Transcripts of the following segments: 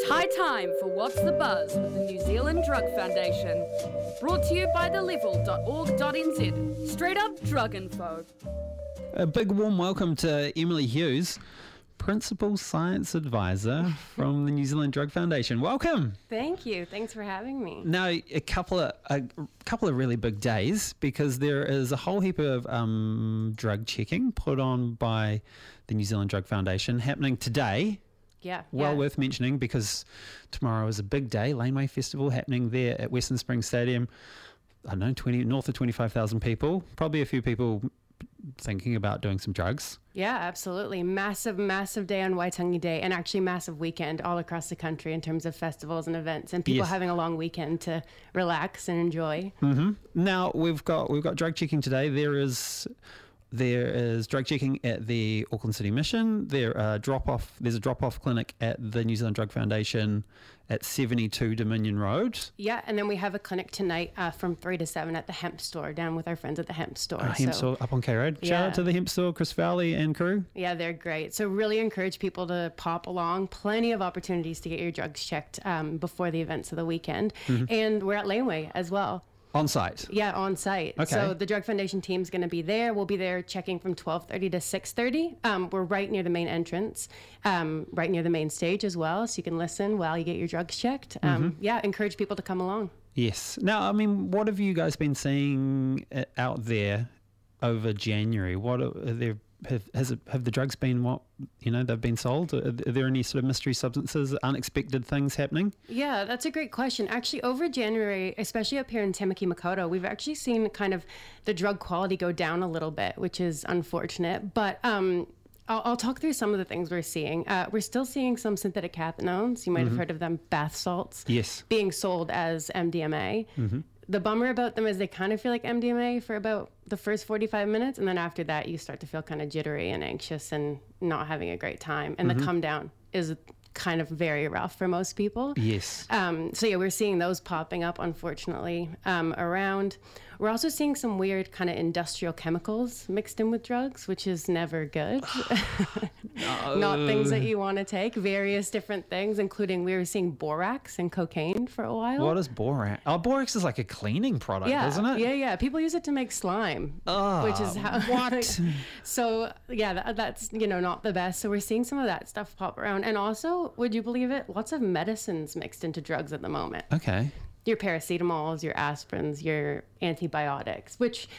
High time for What's the Buzz with the New Zealand Drug Foundation. Brought to you by thelevel.org.nz. Straight up drug info. A big warm welcome to Emily Hughes, Principal Science Advisor from the New Zealand Drug Foundation. Welcome. Thank you. Thanks for having me. Now, a couple of really big days because there is a whole heap of drug checking put on by the New Zealand Drug Foundation happening today. Yeah. Worth mentioning because tomorrow is a big day, Laneway Festival happening there at Western Springs Stadium. I don't know, north of 25,000 people, probably a few people thinking about doing some drugs. Yeah, absolutely. Massive day on Waitangi Day, and actually massive weekend all across the country in terms of festivals and events and people having a long weekend to relax and enjoy. Mm-hmm. Now we've got drug checking today. There is drug checking at the Auckland City Mission. There's a drop-off clinic at the New Zealand Drug Foundation at 72 Dominion Road. Yeah, and then we have a clinic tonight from 3 to 7 at the Hemp Store, down with our friends at the Hemp Store. Hemp Store up on K Road. Shout out to the Hemp Store, Chris Fowley and crew. Yeah, they're great. So really encourage people to pop along. Plenty of opportunities to get your drugs checked before the events of the weekend. Mm-hmm. And we're at Laneway as well. On site? Yeah, on site. Okay. So the Drug Foundation team's going to be there. We'll be there checking from 12:30 to 6:30. We're right near the main entrance, right near the main stage as well, so you can listen while you get your drugs checked. Yeah, encourage people to come along. Yes. Now, I mean, what have you guys been seeing out there over January? What are there? Have the drugs been they've been sold? Are there any sort of mystery substances, unexpected things happening? Yeah, that's a great question. Actually, over January, especially up here in Tamaki Makaurau, we've actually seen kind of the drug quality go down a little bit, which is unfortunate. But I'll talk through some of the things we're seeing. We're still seeing some synthetic cathinones. You might have heard of them, bath salts. Yes. Being sold as MDMA. Mm-hmm. The bummer about them is they kind of feel like MDMA for about the first 45 minutes. And then after that, you start to feel kind of jittery and anxious and not having a great time. And the come down is kind of very rough for most people. Yes. So yeah, we're seeing those popping up, unfortunately, around. We're also seeing some weird kind of industrial chemicals mixed in with drugs, which is never good. Not things that you want to take. Various different things, including we were seeing borax and cocaine for a while. What is borax? Oh, borax is like a cleaning product, isn't it? Yeah. People use it to make slime, which is how. What? So yeah, that's not the best. So we're seeing some of that stuff pop around, and also, would you believe it? Lots of medicines mixed into drugs at the moment. Okay. Your paracetamols, your aspirins, your antibiotics, which,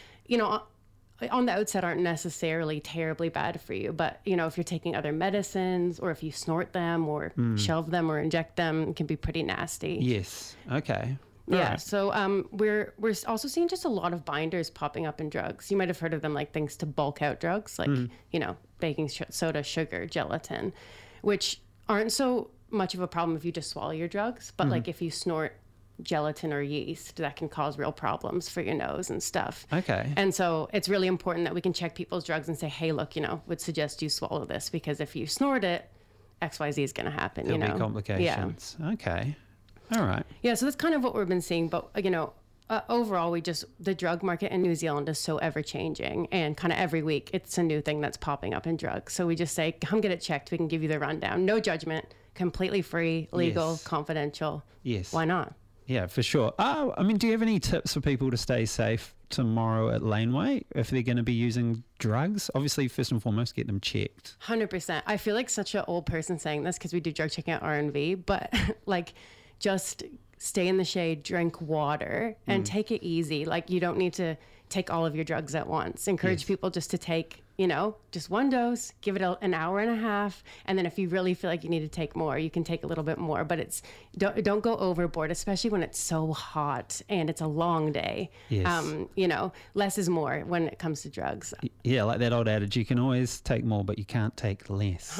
on the outset aren't necessarily terribly bad for you. But, if you're taking other medicines or if you snort them or shelve them or inject them, it can be pretty nasty. Yes. Okay. Yeah. Right. So we're also seeing just a lot of binders popping up in drugs. You might have heard of them, like things to bulk out drugs, like, baking soda, sugar, gelatin, which aren't so much of a problem if you just swallow your drugs. But like if you snort gelatin or yeast, that can cause real problems for your nose and stuff. Okay. And so it's really important that we can check people's drugs and say, hey, look, would suggest you swallow this because if you snort it, XYZ is going to happen. There'll be complications. Yeah. Okay. All right. Yeah, so that's kind of what we've been seeing. But, overall, the drug market in New Zealand is so ever changing, and kind of every week it's a new thing that's popping up in drugs. So we just say, come get it checked. We can give you the rundown. No judgment, completely free, legal, confidential. Yes. Why not? Yeah, for sure. Do you have any tips for people to stay safe tomorrow at Laneway if they're going to be using drugs? Obviously, first and foremost, get them checked. 100%. I feel like such an old person saying this because we do drug checking at RNV, but just stay in the shade, drink water, and take it easy. You don't need to take all of your drugs at once. Encourage people just to take, just one dose, give it an hour and a half. And then if you really feel like you need to take more, you can take a little bit more, but don't go overboard, especially when it's so hot and it's a long day. Yes. Less is more when it comes to drugs. Yeah. Like that old adage, you can always take more, but you can't take less.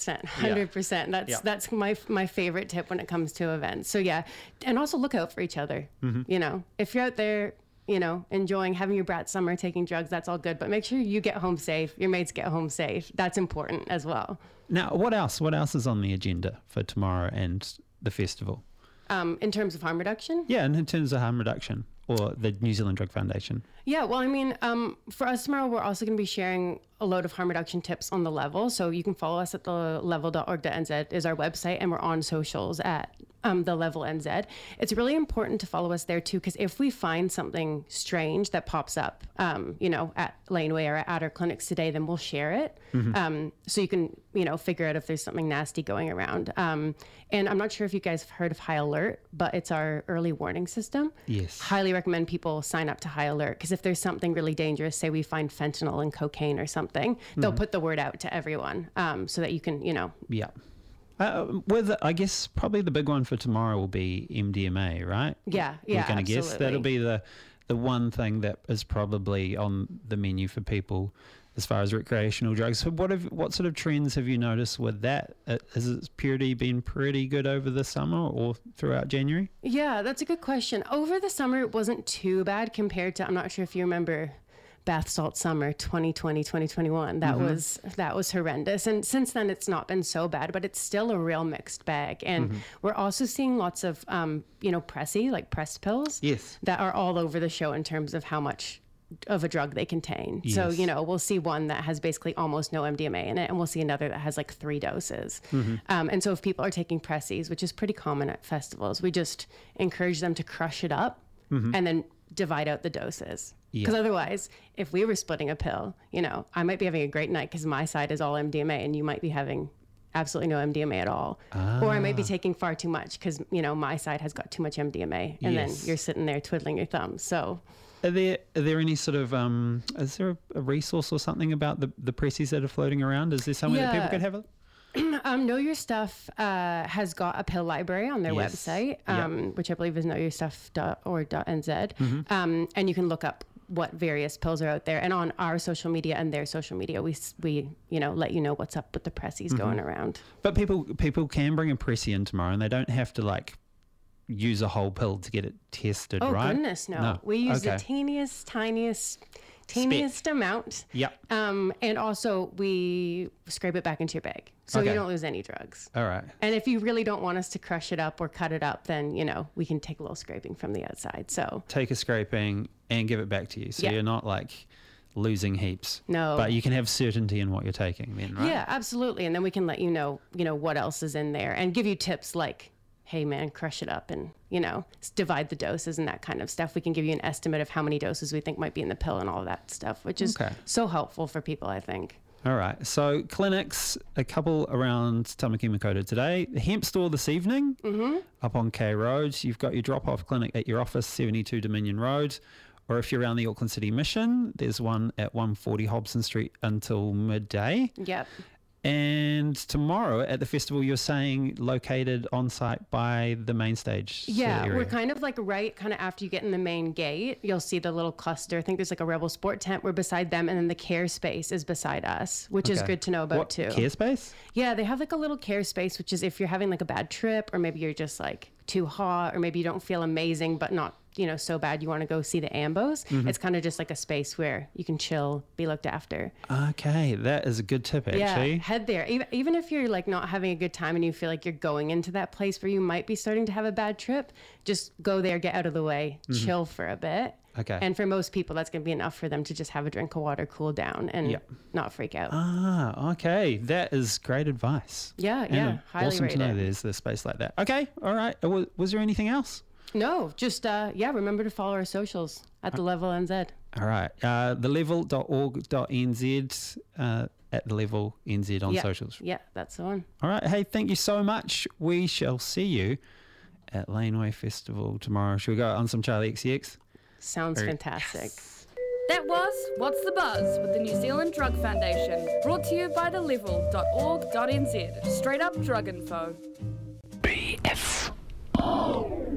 100%. That's my favorite tip when it comes to events. So yeah. And also look out for each other. Mm-hmm. If you're out there, enjoying having your brat summer, taking drugs, that's all good. But make sure you get home safe. Your mates get home safe. That's important as well. Now, what else? What else is on the agenda for tomorrow and the festival? In terms of harm reduction? Yeah, and in terms of harm reduction. or the New Zealand Drug Foundation? Yeah, well, I mean, for us tomorrow, we're also going to be sharing a load of harm reduction tips on the Level. So you can follow us at the level.org.nz is our website, and we're on socials at the Level NZ. It's really important to follow us there too, because if we find something strange that pops up, at Laneway or at our clinics today, then we'll share it. So you can, figure out if there's something nasty going around. And I'm not sure if you guys have heard of High Alert, but it's our early warning system. Yes. Highly recommend people sign up to High Alert, because if there's something really dangerous, say we find fentanyl and cocaine or something, they'll put the word out to everyone, so that you can, Yeah. I guess probably the big one for tomorrow will be MDMA, right? Yeah, We're going to guess absolutely. that'll be the one thing that is probably on the menu for people as far as recreational drugs. So what sort of trends have you noticed with that? Has its purity been pretty good over the summer or throughout January? Yeah, that's a good question. Over the summer, it wasn't too bad compared to, I'm not sure if you remember bath salt summer 2020, 2021. That was horrendous. And since then, it's not been so bad, but it's still a real mixed bag. And we're also seeing lots of, Pressy, like pressed pills. Yes. That are all over the show in terms of how much of a drug they contain. So, Yes. we'll see one that has basically almost no MDMA in it, and we'll see another that has like 3 doses. And so if people are taking Pressies, which is pretty common at festivals, we just encourage them to crush it up and then divide out the doses. Because otherwise, if we were splitting a pill, I might be having a great night because my side is all MDMA and you might be having absolutely no MDMA at all. Or I might be taking far too much because, my side has got too much MDMA, and then you're sitting there twiddling your thumbs. So Are there any sort of is there a resource or something about the Pressies that are floating around? Is there somewhere that people could have a Know Your Stuff has got a pill library on their Yes. website, which I believe is knowyourstuff.org.nz. And you can look up what various pills are out there. And on our social media and their social media, we let you know what's up with the Pressies going around. But people can bring a Pressie in tomorrow, and they don't have to use a whole pill to get it tested, Oh, right? goodness, no. We use the tiniest amount. Yep. And also we scrape it back into your bag. So Okay. you don't lose any drugs. All right. And if you really don't want us to crush it up or cut it up, then, we can take a little scraping from the outside. So Take a scraping and give it back to you. So Yeah. you're not losing heaps. No. But you can have certainty in what you're taking then, right? yeah, absolutely. And then we can let you know, what else is in there and give you tips like, hey man, crush it up and, divide the doses and that kind of stuff. We can give you an estimate of how many doses we think might be in the pill and all of that stuff, which is Okay. so helpful for people, I think. All right. So clinics, a couple around Tamaki Makaurau today. The Hemp Store this evening up on K Road. You've got your drop-off clinic at your office, 72 Dominion Road. Or if you're around the Auckland City Mission, there's one at 140 Hobson Street until midday. Yep. And tomorrow at the festival, you're saying located on site by the main stage. sort of Yeah, area. we're kind of right after you get in the main gate, you'll see the little cluster. I think there's a Rebel Sport tent. We're beside them, and then the care space is beside us, which is Okay. good to know about What, too. Care space? Yeah, they have a little care space, which is if you're having a bad trip, or maybe you're just too hot, or maybe you don't feel amazing, but not so bad you want to go see the Ambos. It's kind of just a space where you can chill, be looked after. Okay, that is a good tip actually. Yeah, head there. Even if you're not having a good time and you feel like you're going into that place where you might be starting to have a bad trip, just go there, get out of the way, chill for a bit. Okay. And for most people, that's going to be enough for them to just have a drink of water, cool down, and Yep. not freak out. Ah, okay. That is great advice. Yeah, And yeah, highly awesome rate to know it. there's a space like that. Okay, all right. Was there anything else? No, just, remember to follow our socials at The Level NZ. All right. thelevel.org.nz at the Level NZ on Yeah. socials. Yeah, that's the one. All right. Hey, thank you so much. We shall see you at Laneway Festival tomorrow. Should we go on some Charlie XCX? Sounds fantastic. That was What's the Buzz with the New Zealand Drug Foundation. Brought to you by thelevel.org.nz. Straight up drug info. BF.